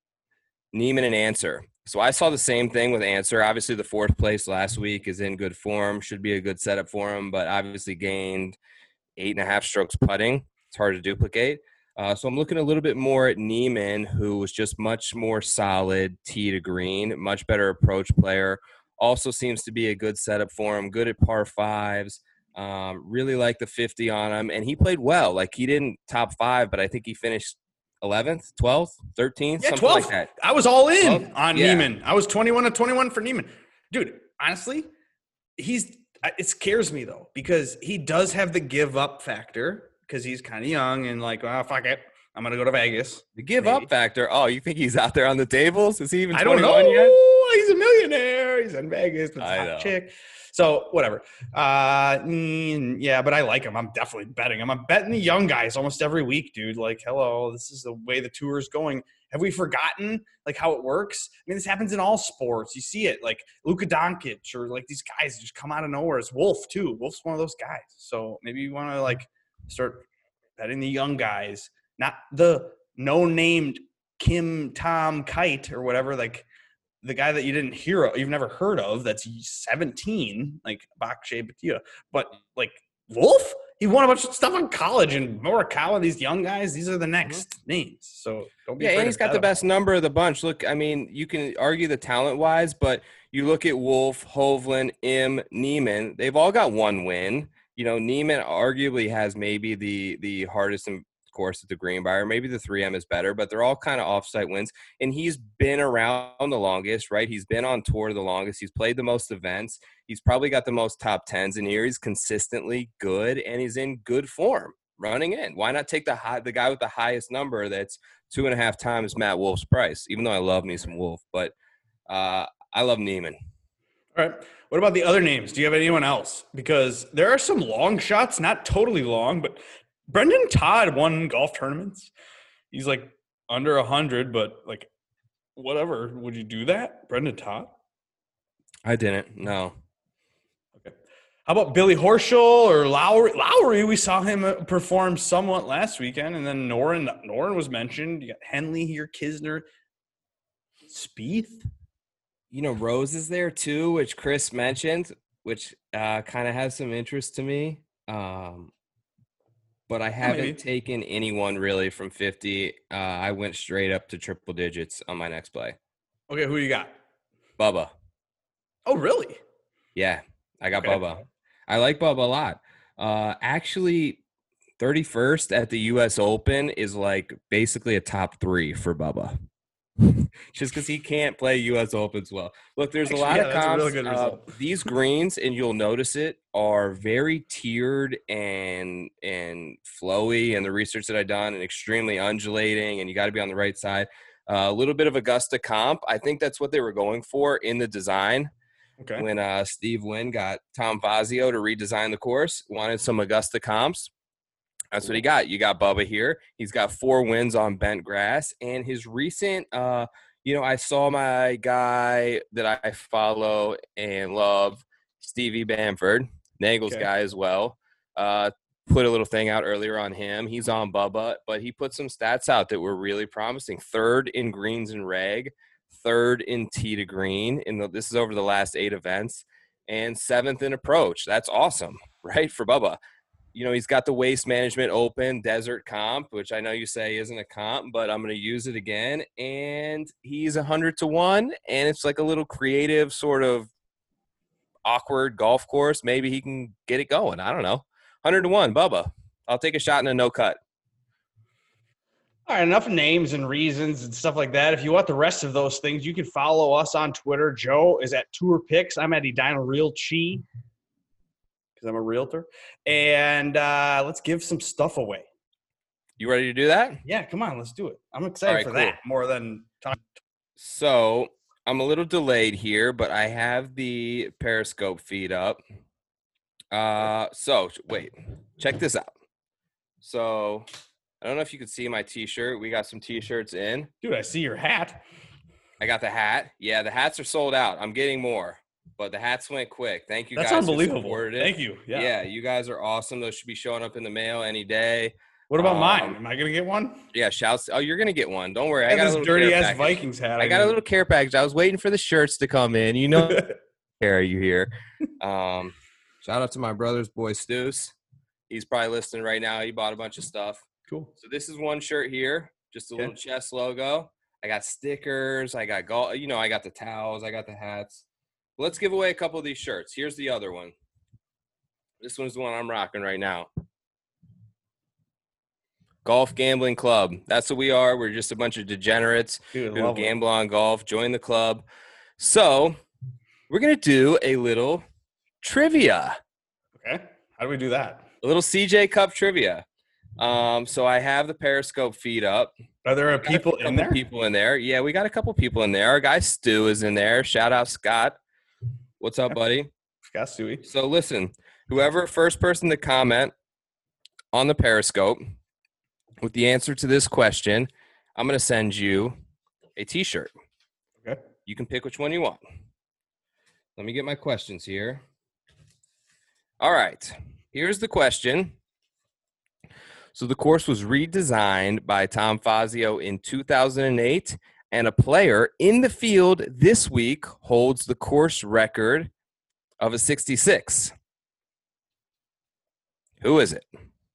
Neiman and Answer. So I saw the same thing with Answer. Obviously, the fourth place last week is in good form. Should be a good setup for him, but obviously gained eight and a half strokes putting. It's hard to duplicate. Uh, so I'm looking a little bit more at Neiman, who was just much more solid tee to green, much better approach player. Also seems to be a good setup for him. Good at par fives. Um, really like the fifty on him, and he played well. Like, he didn't top five, but I think he finished eleventh, twelfth, thirteenth, Yeah, something twelve. like that. I was all in twelve? on Yeah. Neiman. I was twenty-one to twenty-one for Neiman. Dude, honestly, he's it scares me though, because he does have the give up factor because he's kind of young and like, oh, fuck it. I'm going to go to Vegas. The give Maybe. up factor. Oh, you think he's out there on the tables? Is he even I don't twenty-one know. yet? He's a millionaire. He's in Vegas with a I hot know. chick. So whatever. Uh, mm, yeah, but I like him. I'm definitely betting him. I'm betting the young guys almost every week, dude. Like, hello, this is the way the tour is going. Have we forgotten like how it works? I mean, this happens in all sports. You see it, like Luka Doncic or like these guys just come out of nowhere. It's Wolf too. Wolf's one of those guys. So maybe you want to like start betting the young guys, not the no-named Kim Tom Kite or whatever. Like the guy that you didn't hear of, you've never heard of. That's seventeen, like Bakshay Batia. But like Wolf, he won a bunch of stuff in college, and Morikawa, these young guys, these are the next names. So don't be Yeah, afraid and he's to got bet the him. best number of the bunch. Look, I mean, you can argue the talent-wise, but you look at Wolf, Hovland, Im, Neiman, they've all got one win. You know, Neiman arguably has maybe the the hardest course at the Greenbrier. Maybe the three M is better, but they're all kind of off-site wins. And he's been around the longest, right? He's been on tour the longest. He's played the most events. He's probably got the most top tens in here. He's consistently good, and he's in good form running in. Why not take the high, the guy with the highest number that's two and a half times Matt Wolf's price, even though I love me some Wolf. But uh, I love Neiman. All right. What about the other names? Do you have anyone else? Because there are some long shots, not totally long, but Brendan Todd won golf tournaments. He's like under a hundred, but like whatever. Would you do that, Brendan Todd? I didn't. No. Okay. How about Billy Horschel or Lowry? Lowry, we saw him uh, perform somewhat last weekend, and then Noren. Noren was mentioned. You got Henley here, Kisner, Spieth. You know, Rose is there too, which Chris mentioned, which uh, kind of has some interest to me. Um, but I haven't maybe. taken anyone really from fifty. Uh, I went straight up to triple digits on my next play. Okay, who you got? Bubba. Oh, really? Yeah, I got Okay. Bubba. I like Bubba a lot. Uh, actually, thirty-first at the U S Open is like basically a top three for Bubba. Just because he can't play U S Opens well. Look, there's Actually, a lot yeah, of that's a comps. really good uh, result. these greens, and you'll notice it, are very tiered and and flowy. And the research that I've done, and extremely undulating, and you got to be on the right side. Uh, a little bit of Augusta comp. I think that's what they were going for in the design. Okay. When uh, Steve Wynn got Tom Fazio to redesign the course, wanted some Augusta comps. That's what he got. You got Bubba here. He's got four wins on bent grass, and his recent uh, You know, I saw my guy that I follow and love, Stevie Bamford, Nagel's Okay. guy as well. Uh, put a little thing out earlier on him. He's on Bubba, but he put some stats out that were really promising. Third in greens and reg, third in tee to green. In the, this is over the last eight events, and seventh in approach. That's awesome, right, for Bubba. You know, he's got the Waste Management Open Desert Comp, which I know you say isn't a comp, but I'm going to use it again. And he's one hundred to one, and it's like a little creative sort of awkward golf course. Maybe he can get it going. I don't know. one hundred to one, Bubba. I'll take a shot in a no cut. All right, enough names and reasons and stuff like that. If you want the rest of those things, you can follow us on Twitter. Joe is at Tour Picks. I'm at Edina Real Chi because I'm a realtor. And uh, let's give some stuff away. You ready to do that? Yeah, come on, let's do it. I'm excited right, for cool. that more than talk. So I'm a little delayed here, but I have the Periscope feed up. Uh, so wait, check this out. So I don't know if you could see my T-shirt. We got some T-shirts in. Dude, I see your hat. I got the hat. Yeah, the hats are sold out. I'm getting more, but the hats went quick. Thank you That's guys. unbelievable. Who supported it. Thank you. Yeah. Yeah, you guys are awesome. Those should be showing up in the mail any day. What about Um, mine? Am I gonna get one? Yeah, shouts. Oh, you're gonna get one. Don't worry. I I got got a this little dirty care ass package. Vikings hat. I got a little care package. I was waiting for the shirts to come in. You know, care you here. Um, shout out to my brother's boy Stu's. He's probably listening right now. He bought a bunch of stuff. Cool. So this is one shirt here, just a Okay. little chest logo. I got stickers. I got golf. You know, I got the towels. I got the hats. Let's give away a couple of these shirts. Here's the other one. This one's the one I'm rocking right now. Golf Gambling Club. That's what we are. We're just a bunch of degenerates Dude, who love it. gamble on golf. Join the club. So we're going to do a little trivia, Okay. How do we do that? a little C J Cup trivia. Um, so I have the Periscope feed up. Are there Got a people in couple there? People in there. Yeah, we got a couple people in there. Our guy Stu is in there. Shout out Scott. What's up, buddy? Scott Stewie. So listen, whoever first person to comment on the Periscope with the answer to this question, I'm going to send you a T-shirt. Okay. You can pick which one you want. Let me get my questions here. All right. Here's the question. So the course was redesigned by Tom Fazio in two thousand eight, and a player in the field this week holds the course record of a sixty-six. Who is it?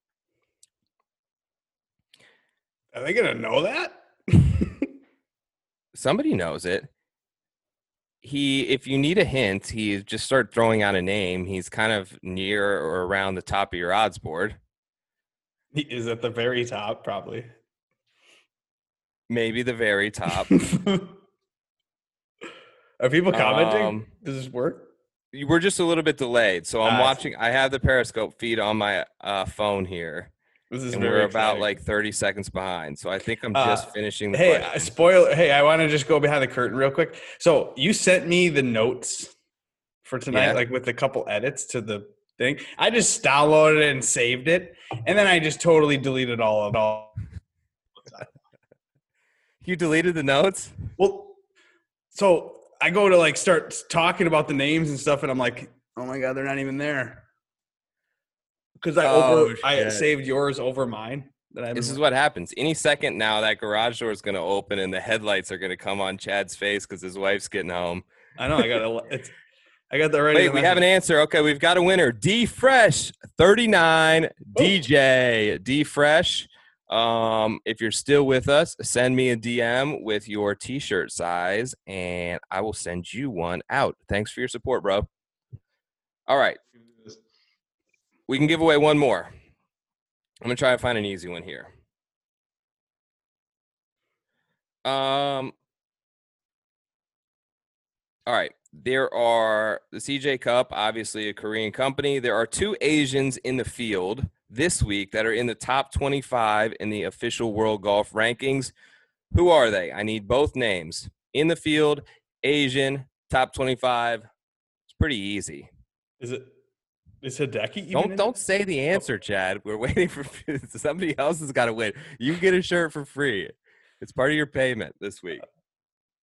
Are they gonna know that? Somebody knows it. He, if you need a hint, he just start throwing out a name. He's kind of near or around the top of your odds board. He is at the very top, probably. Maybe the very top. Are people commenting? Um, Does this work? We're just a little bit delayed. So I'm Ah, I watching. I have the Periscope feed on my uh, phone here. This is And very we're about exciting. like thirty seconds behind. So I think I'm Uh, just finishing the Hey, uh, question. spoiler. Hey, I want to just go behind the curtain real quick. So you sent me the notes for tonight, Yeah. like with a couple edits to the thing. I just downloaded it and saved it, and then I just totally deleted all of it. All. You deleted the notes? Well, so I go to like start talking about the names and stuff, and I'm like, oh my god, they're not even there. Because I Oh, over I shit. saved yours over mine. That I This is what happens. Any second now, that garage door is going to open and the headlights are going to come on Chad's face because his wife's getting home. I know. I got a, it's. I got that ready. Wait, we have an answer. Okay, we've got a winner. D Fresh thirty-nine. D J D Fresh. Um, if you're still with us, send me a D M with your T-shirt size, and I will send you one out. Thanks for your support, bro. All right, we can give away one more. I'm gonna try to find an easy one here. Um. All right. There are the C J Cup, obviously a Korean company. There are two Asians in the field this week that are in the top twenty-five in the official world golf rankings. Who are they? I need both names. In the field, Asian, top twenty-five. It's pretty easy. Is it? Is Hideki even? Don't in don't it? say the answer, Chad. We're waiting for somebody else has got to win. You get a shirt for free. It's part of your payment this week.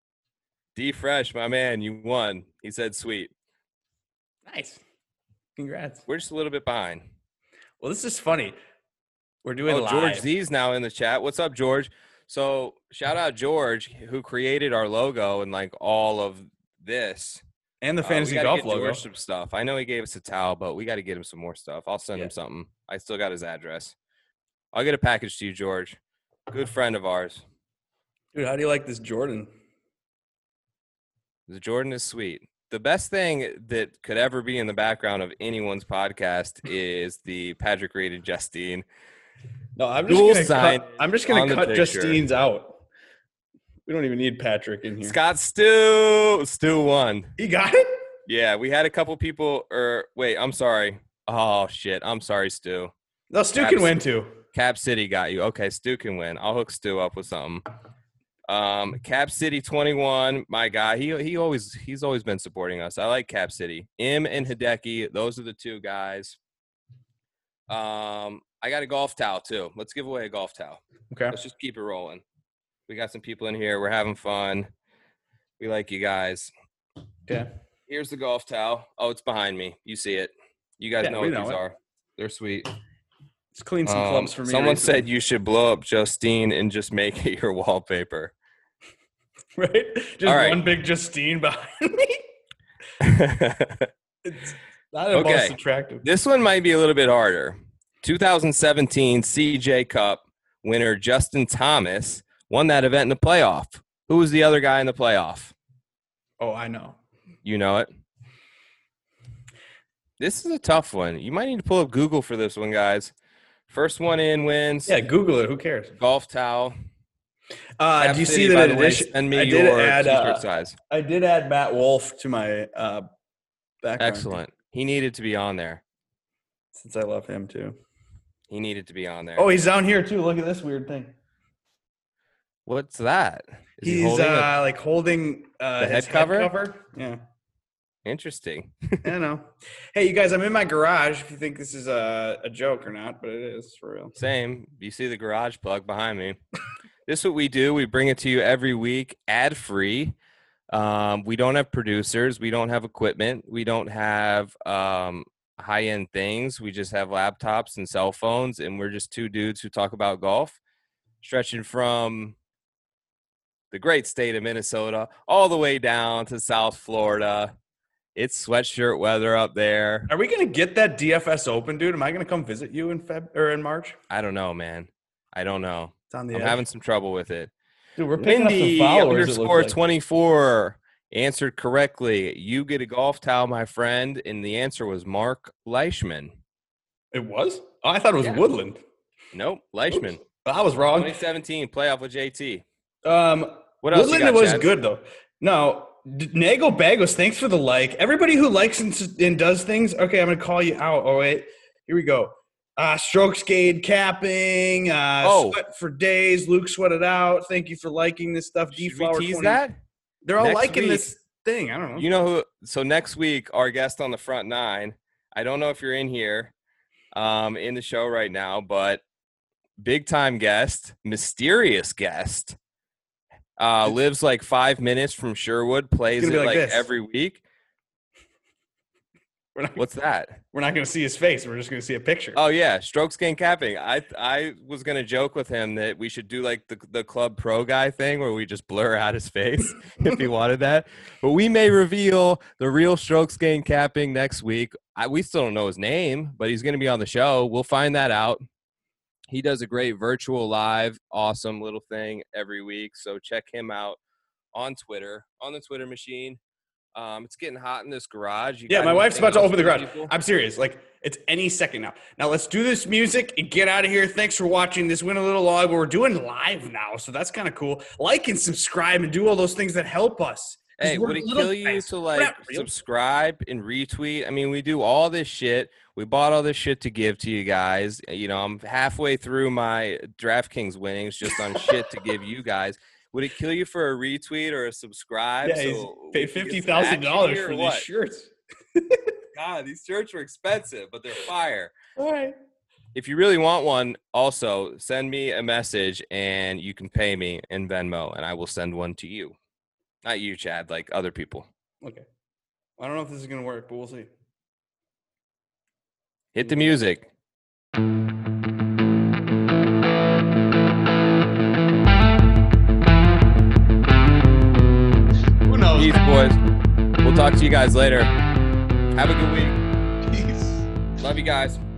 D Fresh, my man, you won. He said sweet. Nice. Congrats. We're just a little bit behind. Well, this is funny. We're doing Oh, live. George Z's now in the chat. What's up, George? So shout out George, who created our logo and like all of this. And the Uh, fantasy we gotta golf get logo. George some stuff. I know he gave us a towel, but we got to get him some more stuff. I'll send Yeah. him something. I still got his address. I'll get a package to you, George. Good friend of ours. Dude, how do you like this Jordan? The Jordan is sweet. The best thing that could ever be in the background of anyone's podcast is the Patrick rated Justine. No, I'm Dual just gonna sign cut, I'm just on gonna the cut picture. Justine's out. We don't even need Patrick in here. Scott Stu. Stu won. He got it? Yeah, we had a couple people. Or wait, I'm sorry. Oh shit, I'm sorry, Stu. No, Stu Caps- can win too. Cap City got you. Okay, Stu can win. I'll hook Stu up with something. Um, Cap City twenty-one, my guy. He he always he's always been supporting us. I like Cap City. Im and Hideki, those are the two guys. Um, I got a golf towel too. Let's give away a golf towel. Okay. Let's just keep it rolling. We got some people in here. We're having fun. We like you guys. Okay. Here's the golf towel. Oh, it's behind me. You see it. You guys Yeah, know we what know these it. are. They're sweet. Let's clean some Um, clubs for me. someone recently. said you should blow up Justine and just make it your wallpaper. right? Just All right. one big Justine behind me. It's not the Okay. most attractive. This one might be a little bit harder. two thousand seventeen C J Cup winner Justin Thomas won that event in the playoff. Who was the other guy in the playoff? Oh, I know. You know it. This is a tough one. You might need to pull up Google for this one, guys. First one in wins. Yeah, Google it. Who cares? Golf towel. Uh, Cap do you City, see by that the way, addition? send me I did your add. t-shirt Uh, size. I did add Matt Wolf to my uh, background. Excellent. He needed to be on there. Since I love him too. He needed to be on there. Oh, he's down here too. Look at this weird thing. What's that? Is he He's holding a- uh, like holding uh, The his head cover? Yeah, Interesting. I know. Hey, you guys, I'm in my garage. If you think this is a, a joke or not, but it is for real. Same. You see the garage plug behind me. This is what we do. We bring it to you every week, ad free. Um, we don't have producers. We don't have equipment. We don't have um, high end things. We just have laptops and cell phones, and we're just two dudes who talk about golf, stretching from the great state of Minnesota all the way down to South Florida. It's sweatshirt weather up there. Are we gonna get that D F S Open, dude? Am I gonna come visit you in Feb or in March? I don't know, man. I don't know. It's on the I'm edge. having some trouble with it. Dude, we're picking Windy up some followers. it looks underscore like. twenty-four answered correctly. You get a golf towel, my friend, and the answer was Mark Leishman. It was? Oh, I thought it was Yeah. Woodland. Nope, Leishman. Oops. I was wrong. twenty seventeen playoff with J T. Um, What else? you Woodland got, was Chad? good though. No, D- Nago Bagos, thanks for the like. Everybody who likes and, s- and does things. Okay, I'm gonna call you out. Oh wait, here we go. Uh, stroke skate capping. Uh, Oh. sweat for days. Luke sweated out. Thank you for liking this stuff. D Should we Flower tease twenty. that? They're all Next liking week- this thing. I don't know. You know who? So next week, our guest on the front nine. I don't know if you're in here, um, in the show right now, but big time guest, mysterious guest. Uh, lives like five minutes from Sherwood. Plays gonna it be like, like this. every week. we're not, What's that? we're not gonna see his face. We're just gonna see a picture. Oh yeah, strokes gain capping. I I was gonna joke with him that we should do like the the club pro guy thing where we just blur out his face if he wanted that. But we may reveal the real strokes gain capping next week. I, we still don't know his name, but he's gonna be on the show. We'll find that out. He does a great virtual live, awesome little thing every week. So check him out on Twitter, on the Twitter machine. Um, it's getting hot in this garage. You Yeah, got my wife's anything about to else open the for garage. people? I'm serious. Like, it's any second now. Now, let's do this music and get out of here. Thanks for watching. This went a little long, but we're doing live now, so that's kind of cool. Like and subscribe and do all those things that help us. 'Cause Hey, we're would it little kill you guys. to We're like not real. subscribe and retweet? I mean, we do all this shit. We bought all this shit to give to you guys. You know, I'm halfway through my DraftKings winnings just on shit to give you guys. Would it kill you for a retweet or a subscribe? Yeah, he's so we paid can get fifty some thousand action dollars here for or these what? shirts. God, these shirts are expensive, but they're fire. All right. If you really want one, also send me a message and you can pay me in Venmo and I will send one to you. Not you, Chad, like other people. Okay. I don't know if this is going to work, but we'll see. Hit the music. Who knows? Peace, boys. We'll talk to you guys later. Have a good week. Peace. Love you guys.